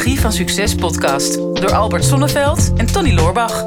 Psychologie van Succes podcast door Albert Sonneveld en Tony Loorbach.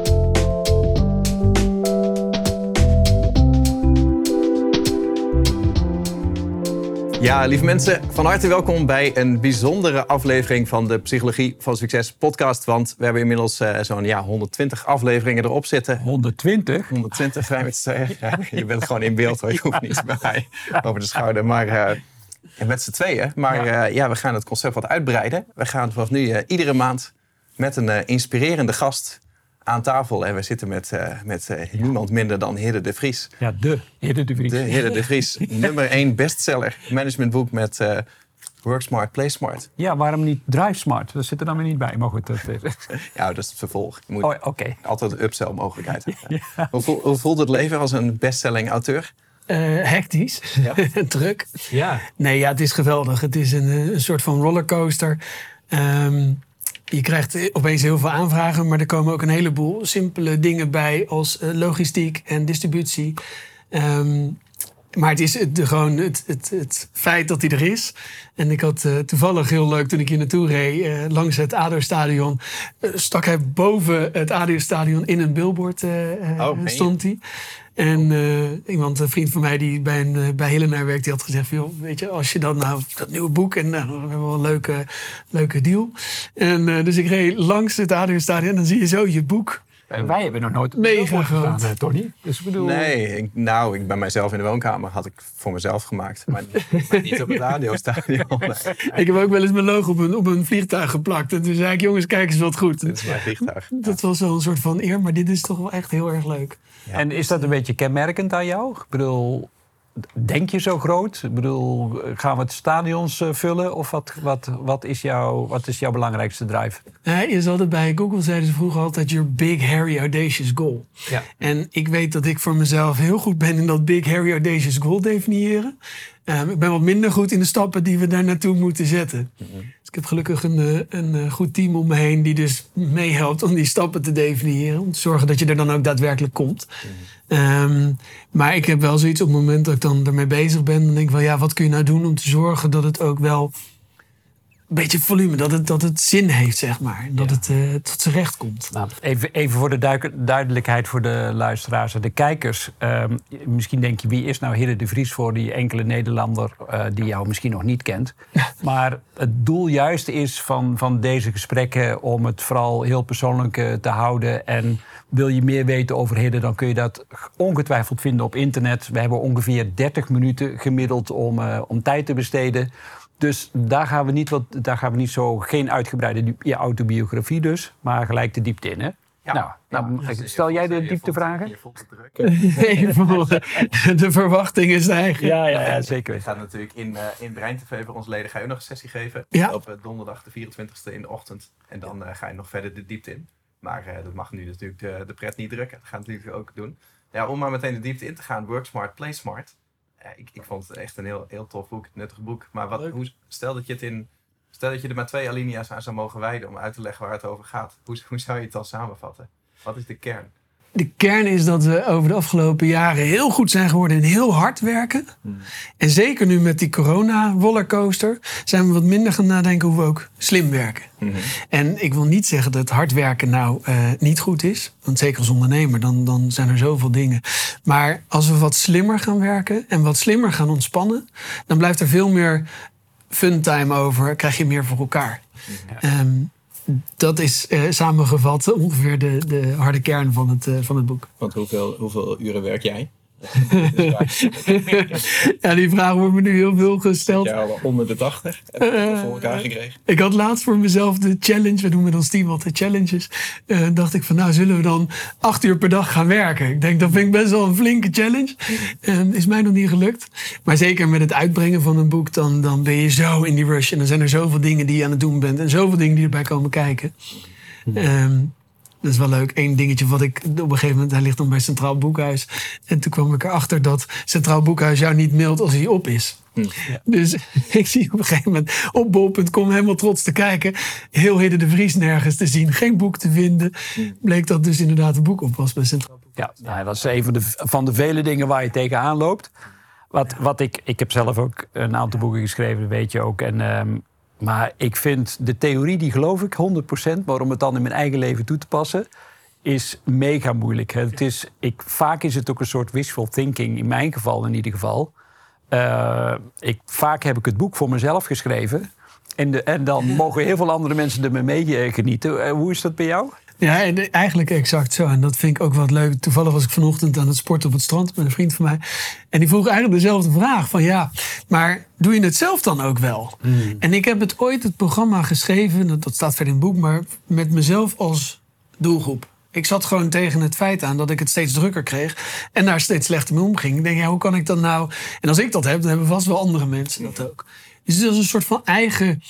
Ja, lieve mensen, van harte welkom bij een bijzondere aflevering van de Psychologie van Succes podcast. Want we hebben inmiddels zo'n 120 afleveringen erop zitten. 120? 120, vrij met z'n tweeën. Ja, je bent gewoon in beeld hoor, je hoeft niet bij mij over de schouder. Maar met z'n tweeën. Maar we gaan het concept wat uitbreiden. We gaan vanaf nu iedere maand met een inspirerende gast aan tafel. En we zitten met niemand minder dan Hidde de Vries. Ja, de Hidde de Vries. De Hidde de Vries. Nummer 1 bestseller. Managementboek met Work Smart, Play Smart. Ja, waarom niet Drive Smart? Dat zit er dan weer niet bij. Maar goed, Ja, dat is het vervolg. Je moet altijd een upsell mogelijkheid hebben. Ja. Hoe voelt het leven als een bestselling auteur? Hectisch, druk. Ja. Nee, ja, het is geweldig. Het is een soort van rollercoaster. Je krijgt opeens heel veel aanvragen, maar er komen ook een heleboel simpele dingen bij als logistiek en distributie. Maar het is gewoon het feit dat hij er is. En ik had toevallig heel leuk toen ik hier naartoe reed, langs het ADO-stadion, stak hij boven het ADO-stadion in een billboard stond hij. En een vriend van mij die bij Helena werkt, die had gezegd van, joh, weet je, als je dan dat nieuwe boek en we hebben wel een leuke deal. En dus ik reed langs het ADO-stadion en dan zie je zo je boek. Wij hebben nog nooit mega groot, Tony. Dus ik bedoel... Nee, ik bij mijzelf in de woonkamer had ik voor mezelf gemaakt. Maar niet op het radiostadion. Nee. Ik heb ook wel eens mijn logo op een vliegtuig geplakt. En toen zei ik, jongens, kijk eens wat goed. Dit is mijn vliegtuig. Dat was wel een soort van eer, maar dit is toch wel echt heel erg leuk. Ja. En is dat een beetje kenmerkend aan jou? Ik bedoel, denk je zo groot? Ik bedoel, gaan we het stadions vullen? Of wat is jouw belangrijkste drive? Je is altijd bij Google, zeiden ze vroeger altijd, your big, hairy, audacious goal. Ja. En ik weet dat ik voor mezelf heel goed ben in dat big, hairy, audacious goal definiëren. Ik ben wat minder goed in de stappen die we daar naartoe moeten zetten. Mm-hmm. Dus ik heb gelukkig een goed team om me heen die dus meehelpt om die stappen te definiëren. Om te zorgen dat je er dan ook daadwerkelijk komt. Mm-hmm. Maar ik heb wel zoiets op het moment dat ik dan ermee bezig ben. Dan denk ik van wat kun je nou doen om te zorgen dat het ook wel een beetje volume, dat het zin heeft, zeg maar. Dat het tot zijn recht komt. Nou, even voor de duidelijkheid voor de luisteraars en de kijkers. Misschien denk je, wie is nou Hidde de Vries voor die enkele Nederlander die jou misschien nog niet kent. Maar het doel juist is van deze gesprekken om het vooral heel persoonlijk te houden. En wil je meer weten over Hidde, dan kun je dat ongetwijfeld vinden op internet. We hebben ongeveer 30 minuten gemiddeld om tijd te besteden. Dus daar gaan we niet zo, geen uitgebreide autobiografie dus, maar gelijk de diepte in, hè? Ja. Stel jij de dieptevragen? Je voelt het druk. De verwachting is eigen. Ja, zeker. We gaan natuurlijk in Brein TV voor ons leden ga je nog een sessie geven. Ja. Op donderdag de 24e in de ochtend. En dan ga je nog verder de diepte in. Maar dat mag nu natuurlijk de pret niet drukken. Dat gaan we natuurlijk ook doen. Ja, om maar meteen de diepte in te gaan. Work Smart, Play Smart. Ik vond het echt een heel tof boek, nuttig boek. Maar stel dat je er maar 2 alinea's aan zou mogen wijden om uit te leggen waar het over gaat. Hoe zou je het dan samenvatten? Wat is de kern? De kern is dat we over de afgelopen jaren heel goed zijn geworden in heel hard werken. En zeker nu met die corona-rollercoaster zijn we wat minder gaan nadenken hoe we ook slim werken. Mm-hmm. En ik wil niet zeggen dat hard werken niet goed is. Want zeker als ondernemer, dan zijn er zoveel dingen. Maar als we wat slimmer gaan werken en wat slimmer gaan ontspannen, dan blijft er veel meer funtime over, krijg je meer voor elkaar. Mm-hmm. Dat is samengevat ongeveer de harde kern van het boek. Want hoeveel uren werk jij? Ja, die vraag wordt me nu heel veel gesteld. Ja, onder de 80 heb ik voor elkaar gekregen. Ik had laatst voor mezelf de challenge, we doen met ons team altijd challenges. Dacht ik van zullen we dan 8 uur per dag gaan werken? Ik denk, dat vind ik best wel een flinke challenge. Is mij nog niet gelukt. Maar zeker met het uitbrengen van een boek, dan ben je zo in die rush. En dan zijn er zoveel dingen die je aan het doen bent. En zoveel dingen die erbij komen kijken. Dat is wel leuk. Eén dingetje wat ik op een gegeven moment, hij ligt dan bij Centraal Boekhuis. En toen kwam ik erachter dat Centraal Boekhuis jou niet mailt als hij op is. Ja. Dus ik zie op een gegeven moment op bol.com helemaal trots te kijken. Heel Hidde de Vries nergens te zien. Geen boek te vinden. Bleek dat dus inderdaad een boek op was bij Centraal Boekhuis. Ja, dat is een van de vele dingen waar je tegenaan loopt. Ik heb zelf ook een aantal boeken geschreven, dat weet je ook. En Maar ik vind de theorie, die geloof ik 100%. Maar om het dan in mijn eigen leven toe te passen, is mega moeilijk. Vaak is het ook een soort wishful thinking, in mijn geval in ieder geval. Vaak heb ik het boek voor mezelf geschreven. En dan mogen heel veel andere mensen ermee meegenieten. Hoe is dat bij jou? Ja, eigenlijk exact zo. En dat vind ik ook wat leuk. Toevallig was ik vanochtend aan het sporten op het strand met een vriend van mij. En die vroeg eigenlijk dezelfde vraag. Van ja, maar doe je het zelf dan ook wel? En ik heb het programma geschreven, dat staat verder in het boek, maar met mezelf als doelgroep. Ik zat gewoon tegen het feit aan dat ik het steeds drukker kreeg en daar steeds slechter mee omging. Ik denk, ja, hoe kan ik dat nou? En als ik dat heb, dan hebben vast wel andere mensen dat ook. Dus het is een soort van eigen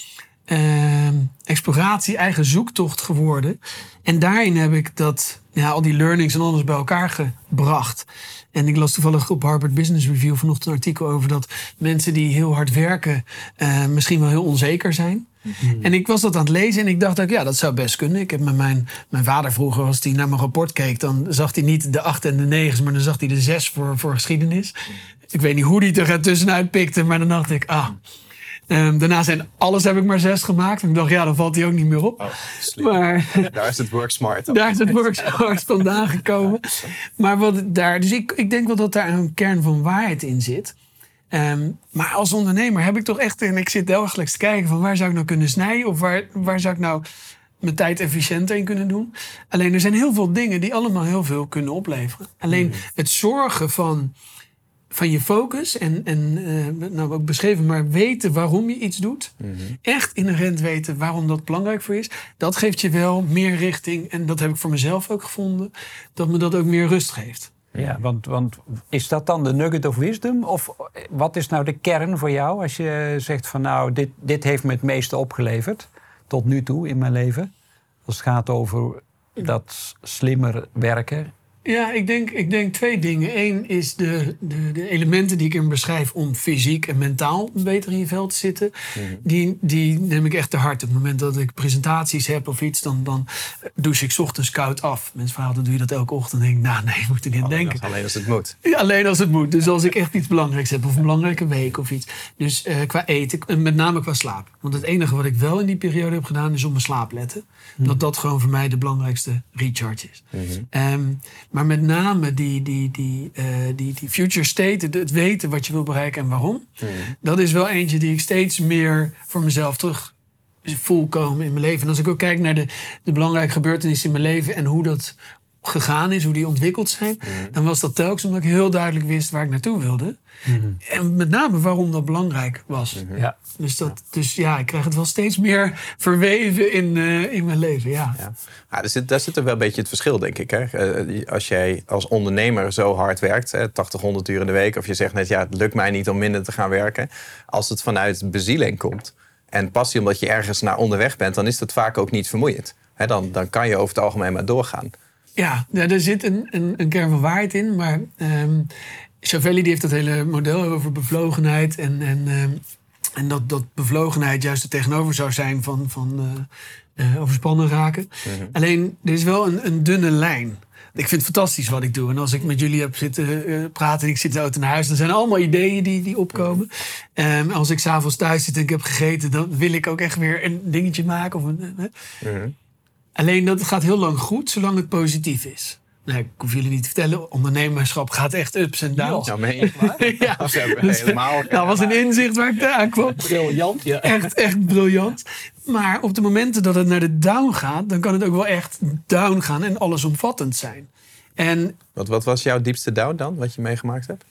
exploratie, eigen zoektocht geworden. En daarin heb ik al die learnings en alles bij elkaar gebracht. En ik las toevallig op Harvard Business Review vanochtend een artikel over dat mensen die heel hard werken misschien wel heel onzeker zijn. En ik was dat aan het lezen en ik dacht ook, ja, dat zou best kunnen. Ik heb met mijn vader vroeger, als hij naar mijn rapport keek, dan zag hij niet de 8 en de 9, maar dan zag hij de 6 voor geschiedenis. Ik weet niet hoe hij er tussenuit pikte, maar dan dacht ik, daarna heb ik maar 6 gemaakt. En ik dacht, ja, dan valt hij ook niet meer op. Maar daar is het work smart. Daar is het work smart vandaan gekomen. Maar dus ik denk wel dat daar een kern van waarheid in zit. Maar als ondernemer heb ik toch echt, en ik zit dagelijks te kijken van waar zou ik nou kunnen snijden? Of waar zou ik nou mijn tijd efficiënter in kunnen doen? Alleen er zijn heel veel dingen die allemaal heel veel kunnen opleveren. Alleen het zorgen van je focus en ook beschreven, maar weten waarom je iets doet. Echt inherent weten waarom dat belangrijk voor je is. Dat geeft je wel meer richting. En dat heb ik voor mezelf ook gevonden. Dat me dat ook meer rust geeft. Ja, want is dat dan de nugget of wisdom? Of wat is nou de kern voor jou als je zegt van nou, dit heeft me het meeste opgeleverd tot nu toe in mijn leven? Als het gaat over dat slimmer werken. Ja, ik denk 2 dingen. 1 is de elementen die ik in beschrijf om fysiek en mentaal beter in je vel te zitten. Die neem ik echt te hard. Op het moment dat ik presentaties heb of iets, dan douche ik 's ochtends koud af. Mensen vragen, dan doe je dat elke ochtend? Dan denk ik, nou nee, je moet er niet aan denken. Alleen als het moet. Ja, alleen als het moet. Dus als ik echt iets belangrijks heb of een belangrijke week of iets. Dus qua eten, en met name qua slaap. Want het enige wat ik wel in die periode heb gedaan is op mijn slaap letten. Dat gewoon voor mij de belangrijkste recharge is. Maar met name die future state, het weten wat je wil bereiken en waarom. Dat is wel eentje die ik steeds meer voor mezelf terug voel komen in mijn leven. En als ik ook kijk naar de belangrijke gebeurtenissen in mijn leven en hoe dat gegaan is, hoe die ontwikkeld zijn, dan was dat telkens omdat ik heel duidelijk wist waar ik naartoe wilde. En met name waarom dat belangrijk was. Ja. Dus ik krijg het wel steeds meer verweven in mijn leven. Ja. Daar zit er wel een beetje het verschil, denk ik. Hè? Als jij als ondernemer zo hard werkt, 80, 100 uur in de week, of je zegt net, ja, het lukt mij niet om minder te gaan werken. Als het vanuit bezieling komt en passie omdat je ergens naar onderweg bent, dan is dat vaak ook niet vermoeiend. Dan kan je over het algemeen maar doorgaan. Ja, er zit een kern van waarheid in, maar Ciavelli die heeft dat hele model over bevlogenheid en dat bevlogenheid juist het tegenover zou zijn van overspannen raken. Alleen, er is wel een dunne lijn. Ik vind het fantastisch wat ik doe. En als ik met jullie heb zitten praten en ik zit in de auto naar huis, dan zijn er allemaal ideeën die opkomen. Als ik 's avonds thuis zit en ik heb gegeten, dan wil ik ook echt weer een dingetje maken. Of Alleen dat gaat heel lang goed, zolang het positief is. Nou, ik hoef jullie niet te vertellen, ondernemerschap gaat echt ups en downs. Ja, meen je maar? Ja. Dat helemaal. Dat was een inzicht waar ik aan kwam. Briljant, ja. Echt briljant. Maar op de momenten dat het naar de down gaat, dan kan het ook wel echt down gaan en allesomvattend zijn. En Wat was jouw diepste down dan, wat je meegemaakt hebt?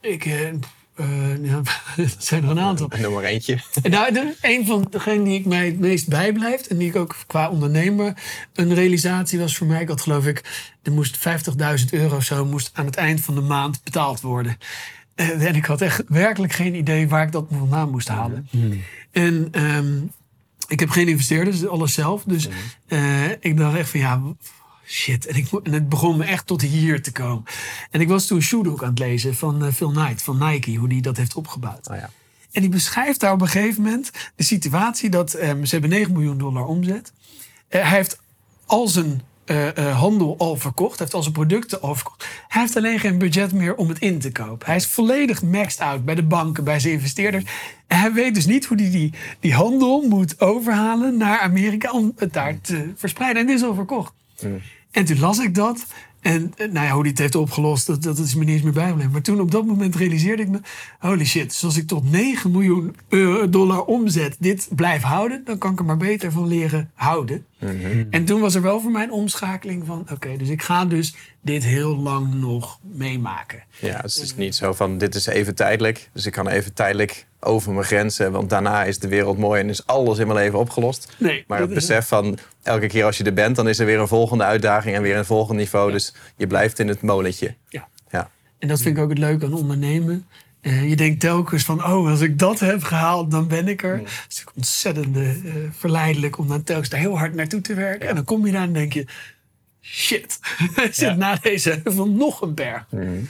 dat zijn er een aantal. Noem maar eentje. Nou, een van degenen die ik mij het meest bijblijft en die ik ook qua ondernemer een realisatie was voor mij. Ik had geloof ik, er moest €50.000 of zo moest aan het eind van de maand betaald worden. En ik had echt werkelijk geen idee waar ik dat vandaan moest halen. En ik heb geen investeerders, dus alles zelf. Dus ik dacht echt van ja, shit. En het begon me echt tot hier te komen. En ik was toen Shoedook aan het lezen van Phil Knight, van Nike, hoe die dat heeft opgebouwd. Oh ja. En die beschrijft daar op een gegeven moment de situatie dat ze hebben $9 miljoen omzet. Hij heeft al zijn handel al verkocht. Hij heeft al zijn producten al verkocht. Hij heeft alleen geen budget meer om het in te kopen. Hij is volledig maxed out bij de banken, bij zijn investeerders. En hij weet dus niet hoe hij die handel moet overhalen naar Amerika om het daar te verspreiden. En dit is al verkocht. En toen las ik dat. En hoe hij het heeft opgelost, dat is me niet eens meer bijgebleven. Maar toen op dat moment realiseerde ik me... holy shit, dus als ik tot $9 miljoen omzet dit blijf houden... dan kan ik er maar beter van leren houden. En toen was er wel voor mij een omschakeling van... oké, dus ik ga dus dit heel lang nog meemaken. Ja, dus het is niet zo van dit is even tijdelijk. Dus ik kan even tijdelijk over mijn grenzen. Want daarna is de wereld mooi en is alles in mijn leven opgelost. Nee, maar het besef van elke keer als je er bent... dan is er weer een volgende uitdaging en weer een volgend niveau. Ja. Dus je blijft in het molentje. Ja. Ja. En dat vind ik ook het leuke aan ondernemen. Je denkt telkens van, als ik dat heb gehaald, dan ben ik er. Het is natuurlijk ontzettend verleidelijk om dan telkens daar heel hard naartoe te werken. Ja. En dan kom je daar en denk je... shit, er zit na deze heuvel nog een berg.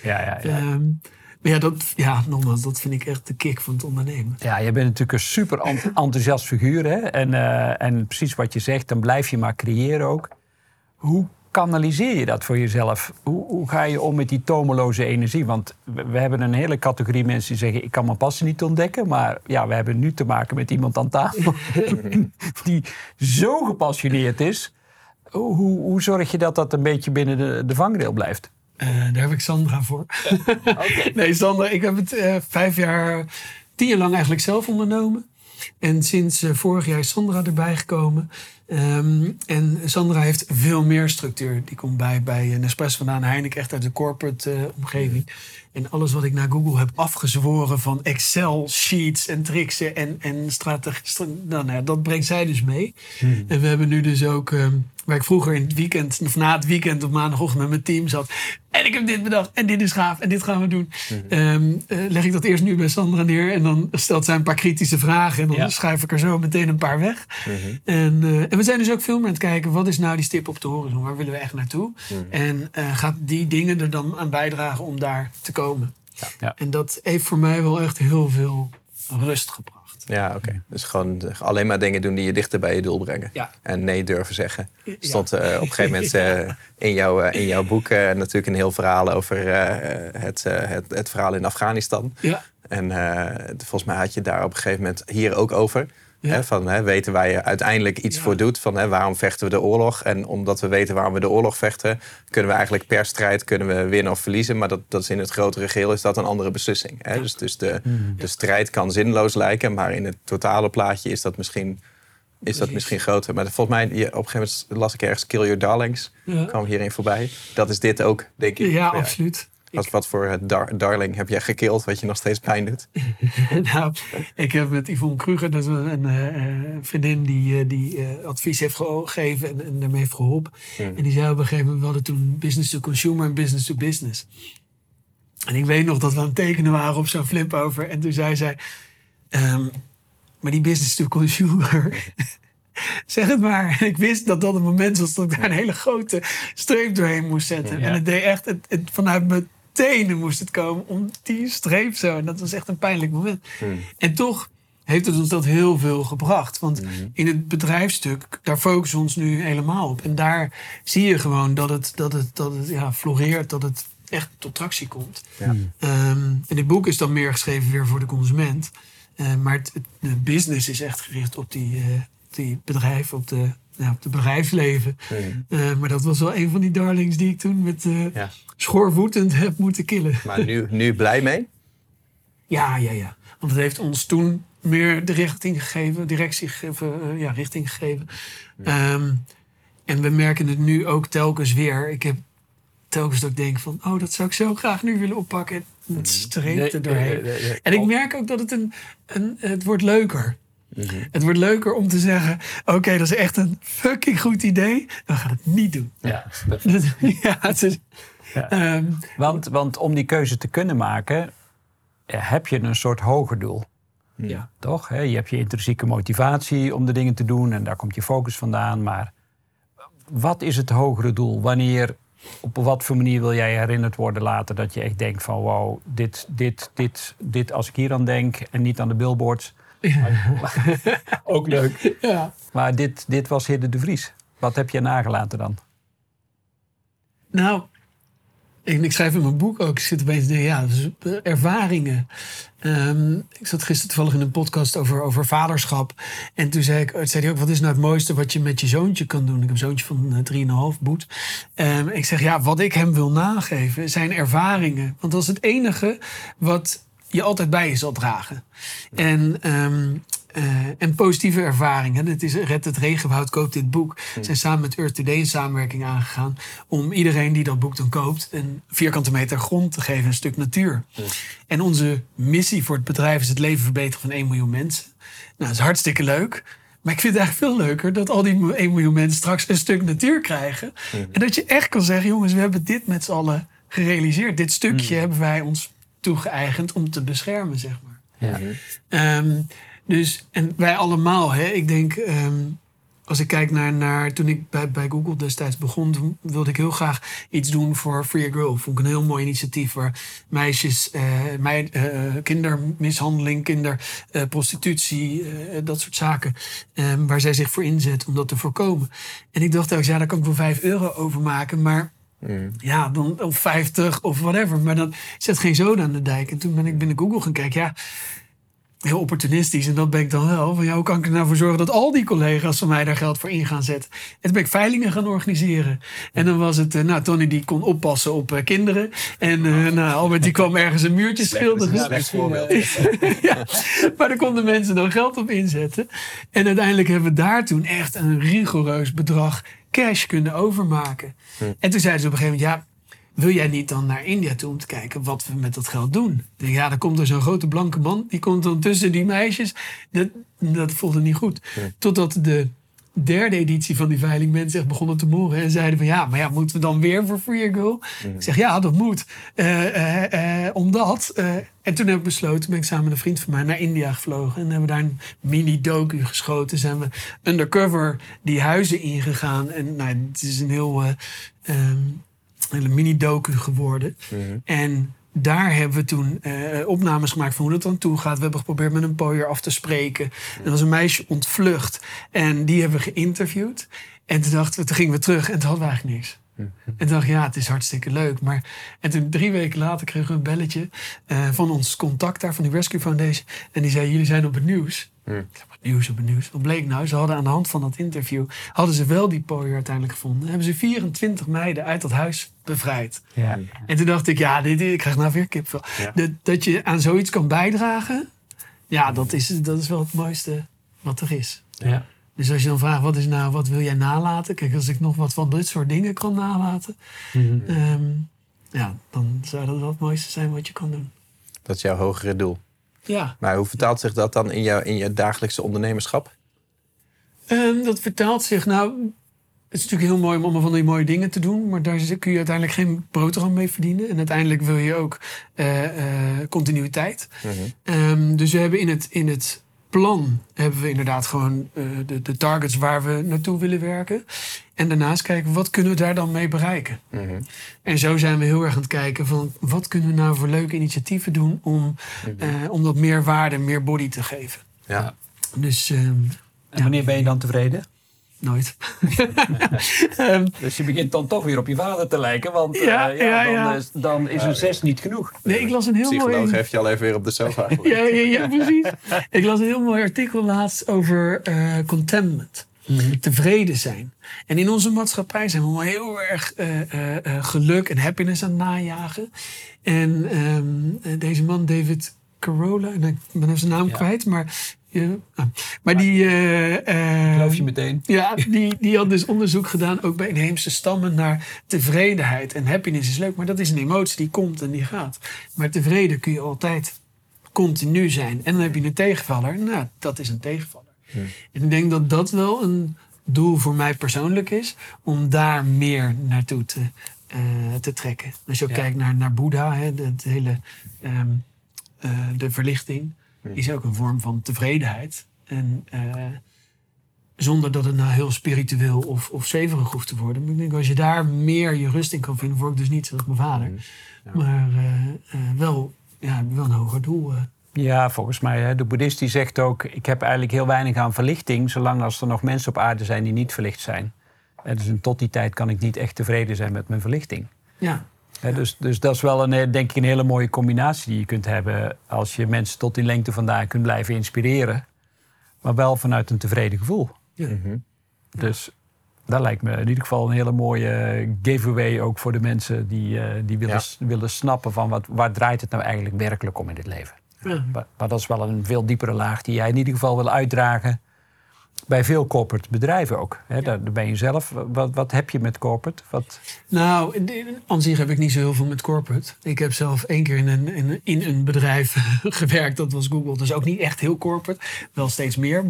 Maar nogmaals, dat vind ik echt de kick van het ondernemen. Ja, je bent natuurlijk een super enthousiast figuur. Hè? En precies wat je zegt, dan blijf je maar creëren ook. Hoe kanaliseer je dat voor jezelf? Hoe ga je om met die tomeloze energie? Want we hebben een hele categorie mensen die zeggen... ik kan mijn passie niet ontdekken. Maar ja, we hebben nu te maken met iemand aan tafel... die zo gepassioneerd is. Hoe zorg je dat een beetje binnen de vangrail blijft? Daar heb ik Sandra voor. Okay. Nee, Sandra, ik heb het 10 jaar lang eigenlijk zelf ondernomen. En sinds vorig jaar is Sandra erbij gekomen. En Sandra heeft veel meer structuur. Die komt bij Nespresso vandaan, Heineken, echt uit de corporate omgeving. En alles wat ik naar Google heb afgezworen van Excel, sheets en tricks en strategieën, dat brengt zij dus mee. En we hebben nu dus ook, waar ik vroeger in het weekend, of na het weekend op maandagochtend met mijn team zat. En ik heb dit bedacht en dit is gaaf en dit gaan we doen. Leg ik dat eerst nu bij Sandra neer en dan stelt zij een paar kritische vragen. En dan schuif ik er zo meteen een paar weg. En we zijn dus ook veel meer aan het kijken, wat is nou die stip op de horizon? Waar willen we echt naartoe? En gaat die dingen er dan aan bijdragen om daar te komen? Ja. En dat heeft voor mij wel echt heel veel rust gebracht. Ja, oké. Dus gewoon alleen maar dingen doen die je dichter bij je doel brengen. Ja. En nee durven zeggen. Stond op een gegeven moment in jouw boek natuurlijk een heel verhaal over het verhaal in Afghanistan. Ja. En volgens mij had je daar op een gegeven moment hier ook over. Ja. Van weten waar je uiteindelijk iets voor doet. Van waarom vechten we de oorlog? En omdat we weten waarom we de oorlog vechten... kunnen we eigenlijk per strijd winnen of verliezen. Maar dat is in het grotere geheel is dat een andere beslissing. Hè? Ja. Dus de strijd kan zinloos lijken. Maar in het totale plaatje is dat misschien groter. Maar volgens mij, op een gegeven moment las ik ergens... Kill Your Darlings, kwam hierin voorbij. Dat is dit ook, denk ik. Ja, absoluut. Wat voor darling heb jij gekild, wat je nog steeds pijn doet? Nou, ik heb met Yvonne Kruger, dat is een vriendin die advies heeft gegeven en daarmee heeft geholpen. En die zei op een gegeven moment, we hadden toen business to consumer en business to business. En ik weet nog dat we aan het tekenen waren op zo'n flip over. En toen zei zij, maar die business to consumer... Zeg het maar. En ik wist dat een moment was dat ik daar een hele grote streep doorheen moest zetten. Ja. En het deed echt, vanuit mijn tenen moest het komen om die streep zo. En dat was echt een pijnlijk moment. En toch heeft het ons dat heel veel gebracht. Want in het bedrijfsstuk, daar focussen we ons nu helemaal op. En daar zie je gewoon dat het floreert, dat het echt tot tractie komt. Ja. En dit boek is dan meer geschreven weer voor de consument. Maar het business is echt gericht op die bedrijf, op het bedrijfsleven. Maar dat was wel een van die darlings die ik toen met schoorvoetend heb moeten killen. Maar nu blij mee? Ja. Want het heeft ons toen meer de richting gegeven, richting gegeven. En we merken het nu ook telkens weer. Ik heb telkens dat ik denk van, dat zou ik zo graag nu willen oppakken. Het streept er doorheen. En ik merk ook dat het wordt leuker. Het wordt leuker om te zeggen, oké, dat is echt een fucking goed idee. Dan gaan we het niet doen. Want om die keuze te kunnen maken, heb je een soort hoger doel. Ja. Toch? Je hebt je intrinsieke motivatie om de dingen te doen en daar komt je focus vandaan. Maar wat is het hogere doel? Op wat voor manier wil jij herinnerd worden later dat je echt denkt van wow, dit als ik hier aan denk en niet aan de billboards. Ook leuk. Ja. Maar dit was Hidde de Vries. Wat heb je nagelaten dan? Nou, ik schrijf in mijn boek ook. Ik zit opeens te denken, dus ervaringen. Ik zat gisteren toevallig in een podcast over vaderschap. En toen zei hij ook, wat is nou het mooiste wat je met je zoontje kan doen? Ik heb een zoontje van 3,5, Boet. Ik zeg, wat ik hem wil nageven zijn ervaringen. Want dat is het enige wat je altijd bij je zal dragen. En positieve ervaringen. Het is Red het Regenwoud koopt dit boek. Ze zijn samen met Earth Today een samenwerking aangegaan om iedereen die dat boek dan koopt een vierkante meter grond te geven, een stuk natuur. En onze missie voor het bedrijf is het leven verbeteren van 1 miljoen mensen. Nou, dat is hartstikke leuk. Maar ik vind het eigenlijk veel leuker dat al die 1 miljoen mensen straks een stuk natuur krijgen. En dat je echt kan zeggen, jongens, we hebben dit met z'n allen gerealiseerd. Dit stukje hebben wij ons toegeëigend om te beschermen, zeg maar. Ja. Dus, en wij allemaal, ik denk, als ik kijk naar toen ik bij Google destijds begon, toen wilde ik heel graag iets doen voor Free a Girl. Vond ik een heel mooi initiatief waar meisjes, kindermishandeling, kinderprostitutie, dat soort zaken, waar zij zich voor inzet om dat te voorkomen. En ik dacht ook, daar kan ik wel €5 over maken, maar dan, of 50 of whatever, maar dan zet geen zoden aan de dijk. En toen ben ik binnen Google gaan kijken, heel opportunistisch. En dat ben ik dan wel. Van, hoe kan ik er nou voor zorgen dat al die collega's van mij daar geld voor in gaan zetten? En toen ben ik veilingen gaan organiseren. En dan was het, Tony die kon oppassen op kinderen. En Albert die kwam ergens een muurtje schilderen. Maar daar konden mensen dan geld op inzetten. En uiteindelijk hebben we daar toen echt een rigoureus bedrag cash kunnen overmaken. En toen zeiden ze op een gegeven moment, wil jij niet dan naar India toe om te kijken wat we met dat geld doen? Ik denk, dan komt er zo'n grote blanke man. Die komt dan tussen die meisjes. Dat voelde niet goed. Totdat de 3e editie van die veiling mensen echt begonnen te moren. En zeiden van, maar moeten we dan weer voor Free a Girl? Ik zeg, dat moet. Omdat. En toen heb ik besloten, ben ik samen met een vriend van mij naar India gevlogen. En hebben we daar een mini-docu geschoten. Zijn we undercover die huizen ingegaan. En het is een hele mini-docu geworden. En daar hebben we toen opnames gemaakt van hoe dat dan toe gaat. We hebben geprobeerd met een pooier af te spreken. Er was een meisje ontvlucht. En die hebben we geïnterviewd. En toen gingen we terug en toen hadden we eigenlijk niks. En toen dacht ik, het is hartstikke leuk. En toen 3 weken later kregen we een belletje van ons contact daar, van die Rescue Foundation. En die zei, jullie zijn op het nieuws. Ik zei, op het nieuws. Wat bleek nou? Ze hadden aan de hand van dat interview, hadden ze wel die pooier uiteindelijk gevonden. Hebben ze 24 meiden uit dat huis bevrijd. Ja. En toen dacht ik, ik krijg nou weer kipvel. Ja. Dat je aan zoiets kan bijdragen, dat is wel het mooiste wat er is. Ja. Dus als je dan vraagt, wat wil jij nalaten? Kijk, als ik nog wat van dit soort dingen kan nalaten, dan zou dat wel het mooiste zijn wat je kan doen. Dat is jouw hogere doel. Ja. Maar hoe vertaalt zich dat dan in je dagelijkse ondernemerschap? Dat vertaalt zich, het is natuurlijk heel mooi om allemaal van die mooie dingen te doen, maar daar kun je uiteindelijk geen boterham mee verdienen. En uiteindelijk wil je ook continuïteit. Dus we hebben in het plan hebben we inderdaad gewoon de targets waar we naartoe willen werken. En daarnaast kijken, wat kunnen we daar dan mee bereiken? En zo zijn we heel erg aan het kijken van, wat kunnen we nou voor leuke initiatieven doen om dat meer waarde, meer body te geven. Ja. Dus, en wanneer ben je dan tevreden? Nooit. Dus je begint dan toch weer op je vader te lijken, want dan is een 6 niet genoeg. Nee, ik las een heel mooi... Psycholoog heeft je al even weer op de sofa. ja, precies. Ik las een heel mooi artikel laatst over contentment. Tevreden zijn. En in onze maatschappij zijn we allemaal heel erg geluk en happiness aan het najagen. En deze man, David Carolla, en ik ben even zijn naam kwijt, maar die... geloof je meteen. Ja, die had dus onderzoek gedaan, ook bij inheemse stammen, naar tevredenheid. En happiness is leuk, maar dat is een emotie die komt en die gaat. Maar tevreden kun je altijd continu zijn. En dan heb je een tegenvaller. Dat is een tegenvaller. En ik denk dat dat wel een doel voor mij persoonlijk is, om daar meer naartoe te trekken. Als je ook kijkt naar Boeddha, het hele, de verlichting, is ook een vorm van tevredenheid. En zonder dat het nou heel spiritueel of zweverig hoeft te worden. Maar ik denk, als je daar meer je rust in kan vinden, word ik dus niet zoals mijn vader. Maar wel een hoger doel. Ja, volgens mij. De boeddhist die zegt ook, ik heb eigenlijk heel weinig aan verlichting, zolang als er nog mensen op aarde zijn die niet verlicht zijn. En dus tot die tijd kan ik niet echt tevreden zijn met mijn verlichting. Ja. Dus dat is wel denk ik een hele mooie combinatie die je kunt hebben als je mensen tot die lengte vandaan kunt blijven inspireren. Maar wel vanuit een tevreden gevoel. Ja. Dus dat lijkt me in ieder geval een hele mooie giveaway ook voor de mensen die willen snappen van waar draait het nou eigenlijk werkelijk om in dit leven. Ja. Maar dat is wel een veel diepere laag die jij in ieder geval wil uitdragen bij veel corporate bedrijven ook. Hè? Daar ben je zelf. Wat heb je met corporate? Nou, aan zich heb ik niet zo heel veel met corporate. Ik heb zelf 1 keer in een bedrijf gewerkt. Dat was Google. Dus ook niet echt heel corporate. Wel steeds meer.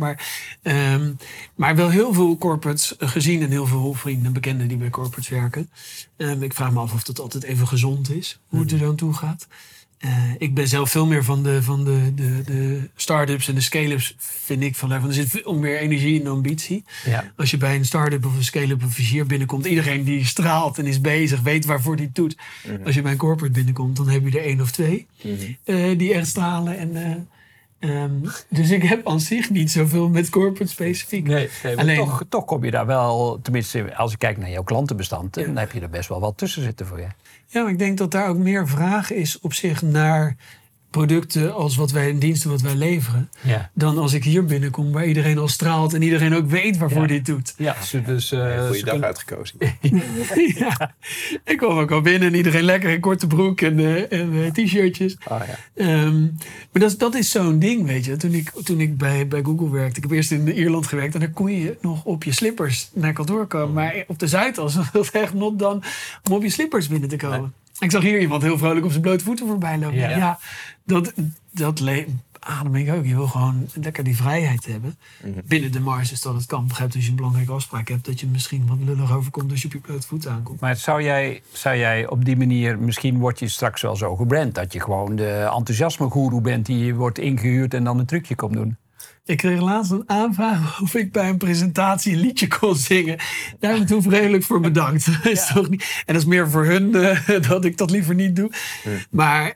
Maar wel heel veel corporates gezien. En heel veel vrienden en bekenden die bij corporates werken. Ik vraag me af of dat altijd even gezond is. Hoe het er zo aan toe gaat. Ik ben zelf veel meer van de start-ups en de scale-ups, vind ik. Er zit veel meer energie en ambitie. Ja. Als je bij een start-up of een scale-up of vizier binnenkomt, iedereen die straalt en is bezig, weet waarvoor die het doet. Mm-hmm. Als je bij een corporate binnenkomt, dan heb je er 1 of 2 die echt stralen. Dus ik heb aan zich niet zoveel met corporate specifiek. Nee, alleen toch kom je daar wel, tenminste als ik kijk naar jouw klantenbestand, dan heb je er best wel wat tussen zitten voor je. Ja, maar ik denk dat daar ook meer vraag is op zich naar producten als diensten wat wij leveren. Ja. Dan als ik hier binnenkom waar iedereen al straalt en iedereen ook weet waarvoor die het doet. Ja, dus goede dag uitgekozen. Ja, ik kwam ook al binnen en iedereen lekker in korte broek en t-shirtjes. Oh, ja. Maar dat is zo'n ding, weet je. Toen ik bij Google werkte, ik heb eerst in Ierland gewerkt en dan kon je nog op je slippers naar kantoor komen. Maar op de Zuidas was het echt not dan om op je slippers binnen te komen. Nee. Ik zag hier iemand heel vrolijk op zijn blote voeten voorbij lopen. Ja, dat adem ik ook. Je wil gewoon lekker die vrijheid hebben. Mm-hmm. Binnen de marges dat het kan. Begrijp als je een belangrijke afspraak hebt, dat je misschien wat lullig overkomt als je op je blote voeten aankomt. Maar zou jij op die manier, misschien word je straks wel zo gebrand, dat je gewoon de enthousiasme-goeroe bent die wordt ingehuurd en dan een trucje komt doen? Ik kreeg laatst een aanvraag of ik bij een presentatie een liedje kon zingen. Daar heb ik toen vredelijk voor bedankt. Ja. Is toch niet, en dat is meer voor hun dat ik dat liever niet doe. Ja. Maar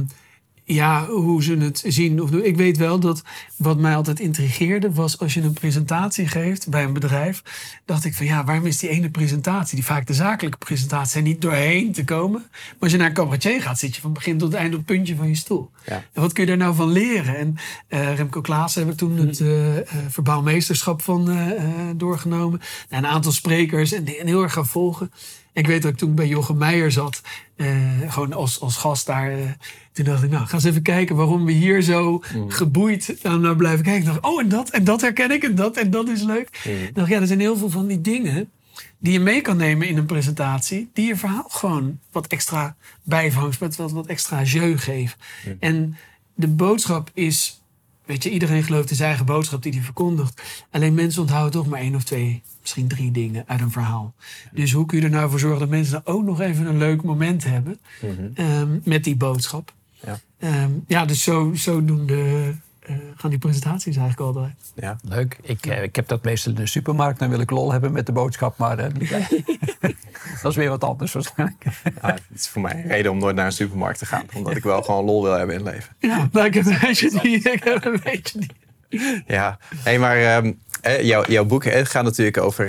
hoe ze het zien of doen. Ik weet wel dat wat mij altijd intrigeerde was als je een presentatie geeft bij een bedrijf. Dacht ik van waarom is die ene presentatie, die vaak de zakelijke presentatie zijn, niet doorheen te komen. Maar als je naar een cabaretier gaat, zit je van begin tot eind op het puntje van je stoel. Ja. En wat kun je daar nou van leren? En Remco Klaassen heb ik toen het verbaal meesterschap van doorgenomen. En een aantal sprekers en heel erg gaan volgen. En ik weet dat ik toen bij Jochem Meijer zat, gewoon als gast daar. Toen dacht ik, ga eens even kijken waarom we hier zo geboeid aan naar blijven kijken. Ik dacht, en dat herken ik en dat is leuk. Ik dacht, er zijn heel veel van die dingen die je mee kan nemen in een presentatie, die je verhaal gewoon wat extra bijvangst, met wat extra jeu geven. En de boodschap is, weet je, iedereen gelooft in zijn eigen boodschap die hij verkondigt. Alleen mensen onthouden toch maar 1 of 2, misschien 3 dingen uit een verhaal. Dus hoe kun je er nou voor zorgen dat mensen dan ook nog even een leuk moment hebben met die boodschap? Ja, dus zodoende gaan die presentaties eigenlijk altijd. Ja, leuk. Ik heb dat meestal in de supermarkt. Dan wil ik lol hebben met de boodschap. Maar dat is weer wat anders waarschijnlijk. Ja, het is voor mij een reden om nooit naar een supermarkt te gaan. Omdat ik wel gewoon lol wil hebben in het leven. Ja, nou, ik heb een beetje die. Ja, maar jouw boek gaat natuurlijk over,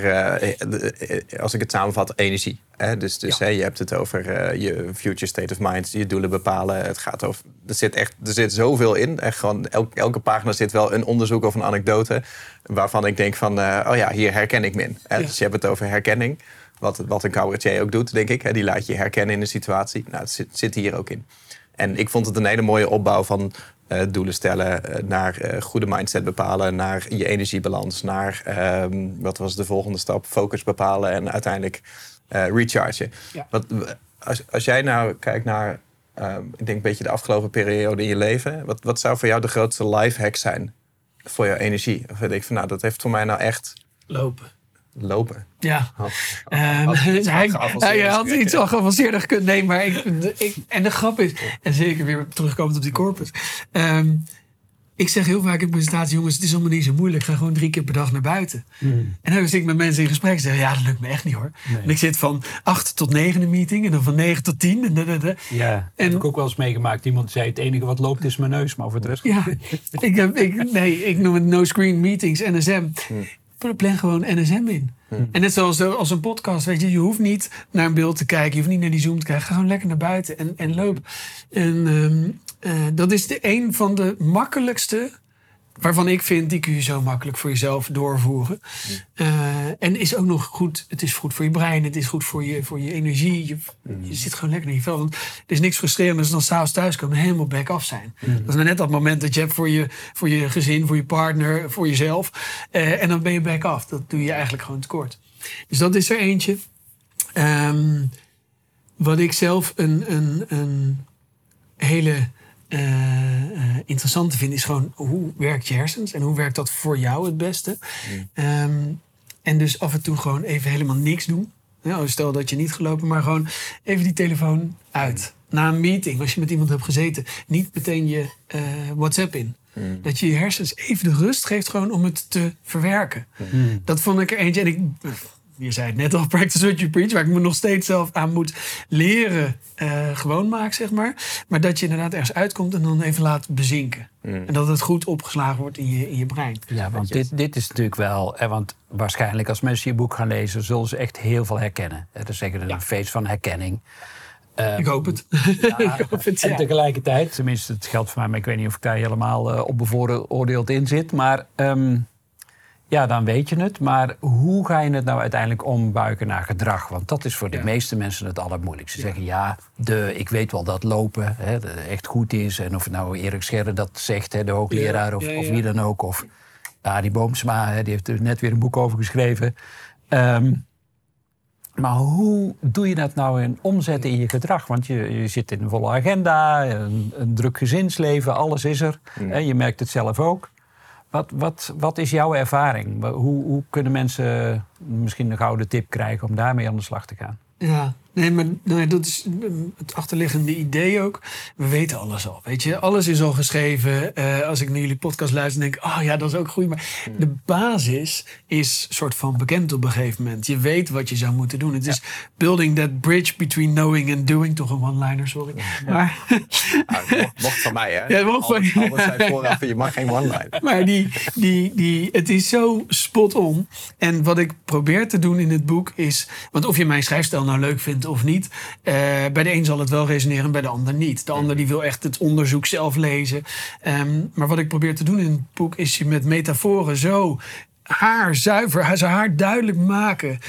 als ik het samenvat, energie. Dus je hebt het over je future state of mind, je doelen bepalen. Het gaat over, er zit zoveel in. Echt gewoon elke pagina zit wel een onderzoek of een anekdote waarvan ik denk van, hier herken ik me in. Dus je hebt het over herkenning. Wat een cabaretier ook doet, denk ik. Die laat je herkennen in een situatie. Nou, het zit hier ook in. En ik vond het een hele mooie opbouw van doelen stellen, naar goede mindset bepalen, naar je energiebalans, naar wat was de volgende stap, focus bepalen en uiteindelijk rechargen. Ja. Als jij nou kijkt naar, ik denk een beetje de afgelopen periode in je leven, wat zou voor jou de grootste lifehack zijn voor jouw energie? Of denk ik van, dat heeft voor mij nou echt lopen. Ja. Hij had iets al geavanceerder kunnen nemen, maar en de grap is, en zeker weer terugkomend op die corpus. Ik zeg heel vaak in presentatie, jongens, het is allemaal niet zo moeilijk. Ga gewoon 3 keer per dag naar buiten. En dan zit ik met mensen in gesprek en zeg, dat lukt me echt niet hoor. Nee. En ik zit van 8 tot 9 een meeting en dan van 9 tot 10. Ja, dat heb ik ook wel eens meegemaakt. Iemand zei, het enige wat loopt is mijn neus, maar voor de rest... Ja, ik noem het no-screen meetings, NSM. plan gewoon NSM in. En net zoals als een podcast, weet je hoeft niet naar een beeld te kijken, je hoeft niet naar die Zoom te kijken. Ga gewoon lekker naar buiten en loop. En dat is een van de makkelijkste, waarvan ik vind, die kun je zo makkelijk voor jezelf doorvoeren. En is ook nog goed, het is goed voor je brein, het is goed voor je energie. Je zit gewoon lekker in je vel. Want er is niks frustrerends dan 's avonds thuiskomen en helemaal back-off zijn. Dat is maar net dat moment dat je hebt voor je gezin, voor je partner, voor jezelf. En dan ben je back-off. Dat doe je eigenlijk gewoon tekort. Dus dat is er eentje. Wat ik zelf een hele interessante vind, is gewoon hoe werkt je hersens en hoe werkt dat voor jou het beste. En dus af en toe gewoon even helemaal niks doen. Ja, stel dat je niet gelopen, maar gewoon even die telefoon uit. Na een meeting, als je met iemand hebt gezeten, niet meteen je WhatsApp in. Dat je je hersens even de rust geeft gewoon om het te verwerken. Dat vond ik er eentje. En je zei het net al, practice what you preach, waar ik me nog steeds zelf aan moet leren gewoon maken, zeg maar. Maar dat je inderdaad ergens uitkomt en dan even laat bezinken. En dat het goed opgeslagen wordt in je brein. Ja, want dit is natuurlijk wel, want waarschijnlijk als mensen je boek gaan lezen, zullen ze echt heel veel herkennen. Dat is zeker een feest van herkenning. Ik hoop het. En tegelijkertijd, tenminste het geldt voor mij, maar ik weet niet of ik daar helemaal op bevooroordeeld in zit. Maar dan weet je het. Maar hoe ga je het nou uiteindelijk ombuiken naar gedrag? Want dat is voor de meeste mensen het allermoeilijkste. Ze zeggen, ik weet wel dat lopen echt goed is. En of het nou Erik Scherre dat zegt, de hoogleraar of wie dan ook. Of Arie Boomsma, die heeft er net weer een boek over geschreven. Maar hoe doe je dat nou in omzetten in je gedrag? Want je zit in een volle agenda, een druk gezinsleven, alles is er. Je merkt het zelf ook. Wat is jouw ervaring? Hoe kunnen mensen misschien een gouden tip krijgen om daarmee aan de slag te gaan? Ja, maar dat is het achterliggende idee ook. We weten alles al, weet je. Alles is al geschreven. Als ik naar jullie podcast luister, denk ik, dat is ook goed. Maar de basis is soort van bekend op een gegeven moment. Je weet wat je zou moeten doen. Het is building that bridge between knowing and doing. Toch een one-liner, sorry. Maar mocht van mij, hè? Ja, mocht van je. Alles zijn vooraf, je mag geen one-liner. Maar het is zo spot on. En wat ik probeer te doen in het boek is, want of je mijn schrijfstijl nou leuk vindt of niet. Bij de een zal het wel resoneren, bij de ander niet. De ander die wil echt het onderzoek zelf lezen. Maar wat ik probeer te doen in het boek is je met metaforen zo haar duidelijk maken.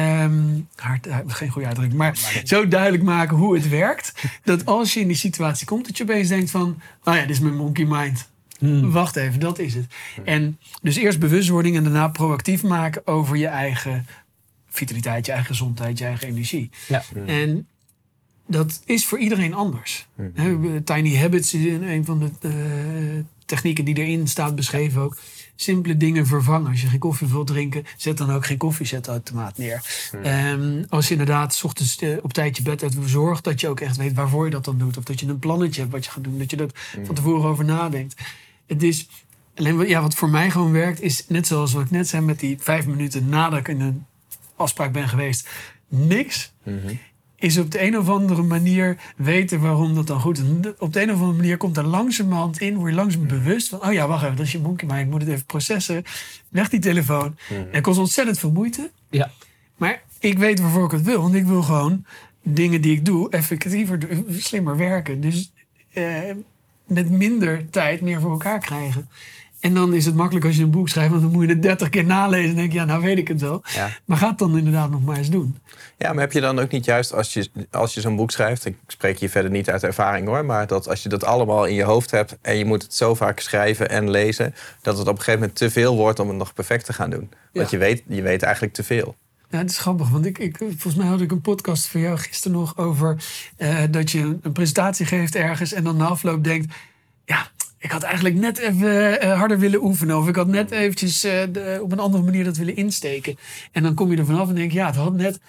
Geen goede uitdrukking, maar zo duidelijk maken hoe het werkt. Dat als je in die situatie komt, dat je opeens denkt van, dit is mijn monkey mind. Wacht even, dat is het. En dus eerst bewustwording en daarna proactief maken over je eigen vitaliteit, je eigen gezondheid, je eigen energie. Ja. En dat is voor iedereen anders. Tiny Habits is een van de technieken die erin staat beschreven ook. Simpele dingen vervangen. Als je geen koffie wilt drinken, zet dan ook geen koffiezetautomaat neer. Als je inderdaad 's ochtends op tijd je bed uit zorgt dat je ook echt weet waarvoor je dat dan doet. Of dat je een plannetje hebt wat je gaat doen. Dat je dat van tevoren over nadenkt. Het is alleen wat voor mij gewoon werkt, is net zoals wat ik net zei met die 5 minuten nadat ik in een afspraak ben geweest. Niks. Is op de een of andere manier weten waarom dat dan goed is. Op de een of andere manier komt er langzamerhand in, word je langzaam bewust van, wacht even, dat is je monkey mind, ik moet het even processen. Leg die telefoon. En het kost ontzettend veel moeite. Ja. Maar ik weet waarvoor ik het wil, want ik wil gewoon dingen die ik doe effectiever, slimmer werken. Dus met minder tijd meer voor elkaar krijgen. En dan is het makkelijk als je een boek schrijft, want dan moet je het 30 keer nalezen en denk je, nou weet ik het wel. Ja. Maar ga het dan inderdaad nog maar eens doen. Ja, maar heb je dan ook niet juist als je zo'n boek schrijft, ik spreek hier verder niet uit ervaring hoor, maar dat als je dat allemaal in je hoofd hebt en je moet het zo vaak schrijven en lezen, dat het op een gegeven moment te veel wordt om het nog perfect te gaan doen. Want je weet eigenlijk te veel. Ja, het is grappig, want volgens mij had ik een podcast van jou gisteren nog over dat je een presentatie geeft ergens en dan na afloop denkt, ik had eigenlijk net even harder willen oefenen. Of ik had net eventjes op een andere manier dat willen insteken. En dan kom je er vanaf en denk je, het had net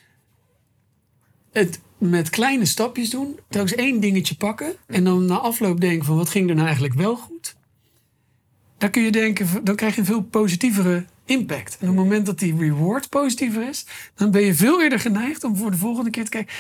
het met kleine stapjes doen. Telkens 1 dingetje pakken. En dan na afloop denken van, wat ging er nou eigenlijk wel goed? Dan kun je denken, dan krijg je een veel positievere impact. En op het moment dat die reward positiever is, dan ben je veel eerder geneigd om voor de volgende keer te kijken,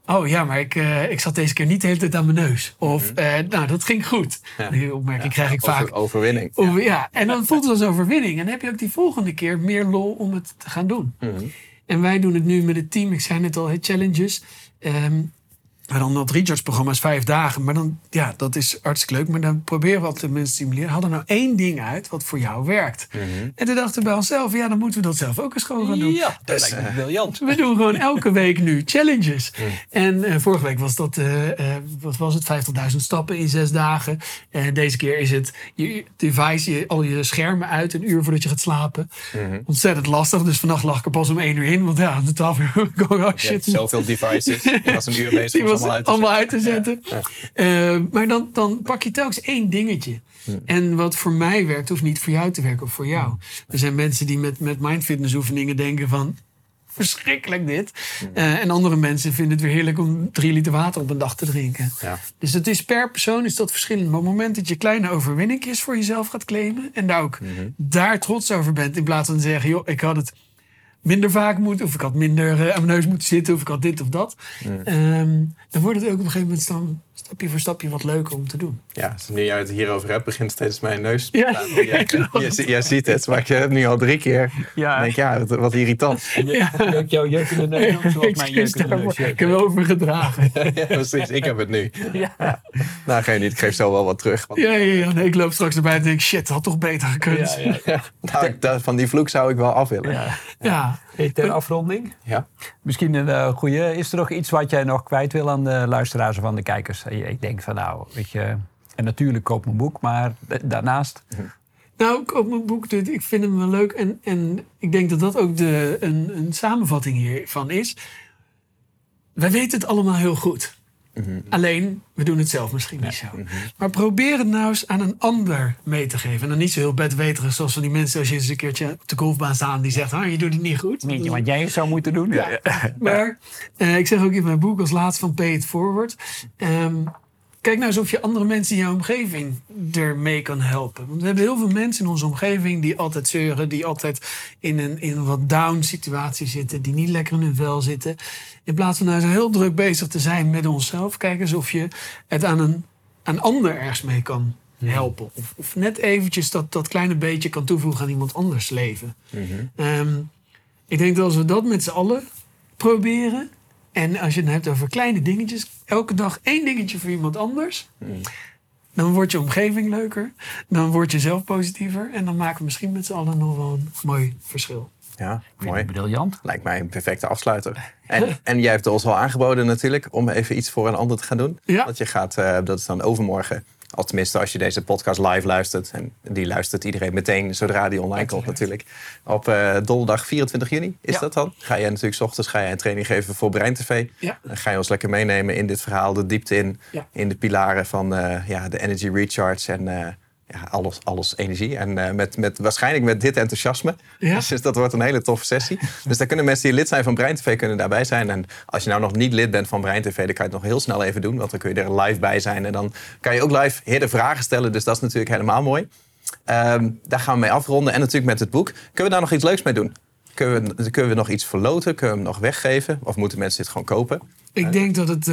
oh ja, maar ik zat deze keer niet de hele tijd aan mijn neus. Of, nou, dat ging goed. Ja. Die opmerking krijg ik vaak. Overwinning. En dan voelt het als overwinning. En dan heb je ook die volgende keer meer lol om het te gaan doen. Mm-hmm. En wij doen het nu met het team. Ik zei net al, challenges. Maar dan dat recharge-programma's 5 dagen. Maar dan, ja, dat is hartstikke leuk. Maar dan proberen we altijd de mensen te stimuleren. Haal er nou 1 ding uit wat voor jou werkt. Mm-hmm. En toen dachten we bij onszelf, ja, dan moeten we dat zelf ook eens gewoon gaan doen. Ja, dat lijkt me briljant. We doen gewoon elke week nu challenges. En vorige week was dat, wat was het, 50.000 stappen in 6 dagen. Deze keer is het je device, al je schermen uit 1 uur voordat je gaat slapen. Mm-hmm. Ontzettend lastig. Dus vannacht lag ik er pas om 1 uur in. Want ja, om 12 uur oh shit. Je hebt zoveel devices. Je was 1 uur bezig om allemaal uit te zetten. Maar dan pak je telkens 1 dingetje. En wat voor mij werkt, hoeft niet voor jou te werken of voor jou. Er zijn mensen die met mindfitness oefeningen denken van, verschrikkelijk dit. En andere mensen vinden het weer heerlijk om 3 liter water op een dag te drinken. Ja. Dus het is per persoon is dat verschillend. Maar op het moment dat je kleine overwinningjes voor jezelf gaat claimen en daar ook daar trots over bent, in plaats van te zeggen, joh, ik had het minder vaak moeten, of ik had minder aan mijn neus moeten zitten, of ik had dit of dat. Dan wordt het ook op een gegeven moment dan stapje voor stapje wat leuker om te doen. Ja, dus nu jij het hierover hebt, begint steeds mijn neus. Ja, Jij ziet het, maar ik heb het nu al 3 keer. Ja. Dan denk ik, wat irritant. Leuk jouw jeukende neus, zoals mijn jeukende neus. Ik heb overgedragen. Ja, precies, ik heb het nu. Ja. Nou, geen niet, ik geef zo wel wat terug. Want, Ja. Nee, ik loop straks erbij en denk, shit, had toch beter gekund. van die vloek zou ik wel af willen. Ja. Hey, ter afronding, Ja. misschien een goede. Is er nog iets wat jij nog kwijt wil aan de luisteraars of aan de kijkers? Ik denk van nou, weet je, en natuurlijk koop mijn boek, maar daarnaast. Nou, ik op mijn boek, ik vind hem wel leuk. En ik denk dat dat ook een samenvatting hiervan is. Wij weten het allemaal heel goed. Alleen, we doen het zelf misschien niet zo. Maar probeer het nou eens aan een ander mee te geven. En dan niet zo heel bedweterig zoals van die mensen, als je eens een keertje op de golfbaan staat die zegt, je doet het niet goed. Weet je wat jij zou moeten doen? Ja. Maar ik zeg ook in mijn boek als laatste van Pay It Forward. Kijk nou eens of je andere mensen in jouw omgeving ermee kan helpen. Want we hebben heel veel mensen in onze omgeving die altijd zeuren, die altijd in een wat down situatie zitten, die niet lekker in hun vel zitten. In plaats van nou zo heel druk bezig te zijn met onszelf, kijk eens of je het aan een ander ergens mee kan helpen. Of net eventjes dat kleine beetje kan toevoegen aan iemand anders leven. Ik denk dat als we dat met z'n allen proberen, en als je het hebt over kleine dingetjes, elke dag 1 dingetje voor iemand anders, dan wordt je omgeving leuker, dan word je zelf positiever en dan maken we misschien met z'n allen nog wel een mooi verschil. Ja, mooi. Briljant. Lijkt mij een perfecte afsluiter. En jij hebt ons al aangeboden natuurlijk om even iets voor een ander te gaan doen. Ja. Want je gaat, dat is dan overmorgen. Al tenminste als je deze podcast live luistert. En die luistert iedereen meteen zodra die online komt natuurlijk. Op donderdag 24 juni is dat dan. Ga jij natuurlijk 's ochtends een training geven voor Brein TV. Ja. Dan ga je ons lekker meenemen in dit verhaal. De diepte in. Ja. In de pilaren van de energy recharge en alles energie. En waarschijnlijk met dit enthousiasme. Ja. Dus dat wordt een hele toffe sessie. Dus daar kunnen mensen die lid zijn van Brein TV kunnen daarbij zijn. En als je nou nog niet lid bent van Brein TV, dan kan je het nog heel snel even doen. Want dan kun je er live bij zijn. En dan kan je ook live hidden vragen stellen. Dus dat is natuurlijk helemaal mooi. Daar gaan we mee afronden. En natuurlijk met het boek. Kunnen we daar nog iets leuks mee doen? Kunnen we nog iets verloten? Kunnen we hem nog weggeven? Of moeten mensen dit gewoon kopen? Ik denk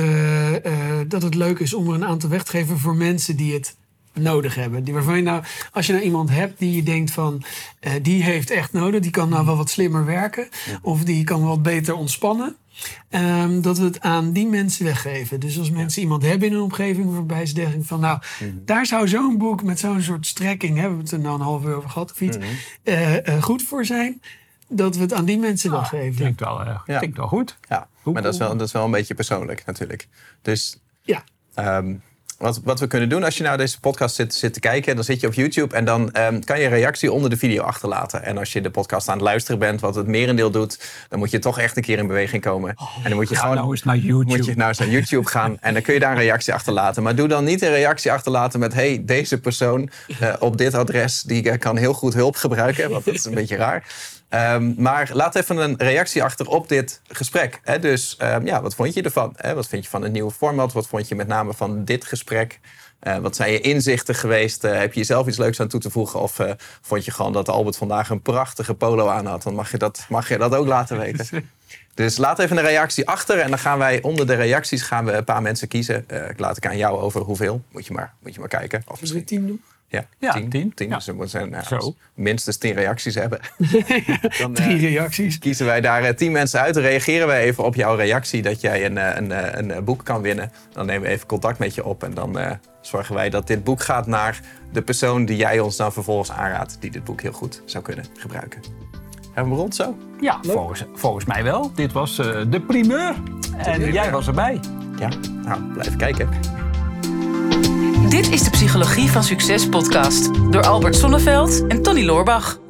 dat het leuk is om er een aantal weg te geven voor mensen die het nodig hebben. Waarvan je als je nou iemand hebt die je denkt van, die heeft echt nodig, die kan nou wel wat slimmer werken, of die kan wat beter ontspannen, dat we het aan die mensen weggeven. Dus als mensen iemand hebben in hun omgeving waarbij ze denken van, daar zou zo'n boek met zo'n soort strekking, we hebben het er nou een half uur over gehad of iets, goed voor zijn, dat we het aan die mensen weggeven. Klinkt wel goed. Ja, maar dat is wel een beetje persoonlijk natuurlijk. Dus wat we kunnen doen als je nou deze podcast zit te kijken, dan zit je op YouTube en dan kan je een reactie onder de video achterlaten. En als je de podcast aan het luisteren bent, wat het merendeel doet, dan moet je toch echt een keer in beweging komen. En dan moet je gewoon nou eens naar YouTube. Moet je nou eens naar YouTube gaan en dan kun je daar een reactie achterlaten. Maar doe dan niet een reactie achterlaten met, hey, deze persoon op dit adres, die kan heel goed hulp gebruiken. Want dat is een beetje raar. Maar laat even een reactie achter op dit gesprek. Dus wat vond je ervan? Wat vind je van het nieuwe format? Wat vond je met name van dit gesprek? Wat zijn je inzichten geweest? Heb je jezelf iets leuks aan toe te voegen? Of vond je gewoon dat Albert vandaag een prachtige polo aan had? Dan mag je dat ook laten weten. Dus laat even een reactie achter. En dan gaan wij onder de reacties een paar mensen kiezen. Ik laat ik aan jou over hoeveel. Moet je maar kijken. Of misschien 10 doen? Ja, 10. Ja. Dus we moeten Zo. minstens 10 reacties hebben. Dan 3 reacties. Kiezen wij daar 10 mensen uit. Dan reageren wij even op jouw reactie dat jij een boek kan winnen. Dan nemen we even contact met je op. En dan zorgen wij dat dit boek gaat naar de persoon die jij ons dan vervolgens aanraadt. Die dit boek heel goed zou kunnen gebruiken. Hebben we rond zo? Ja, volgens mij wel. Dit was de primeur. En jij was erbij. Ja, nou, blijf kijken. Dit is de Psychologie van Succes podcast door Albert Sonneveld en Tony Loorbach.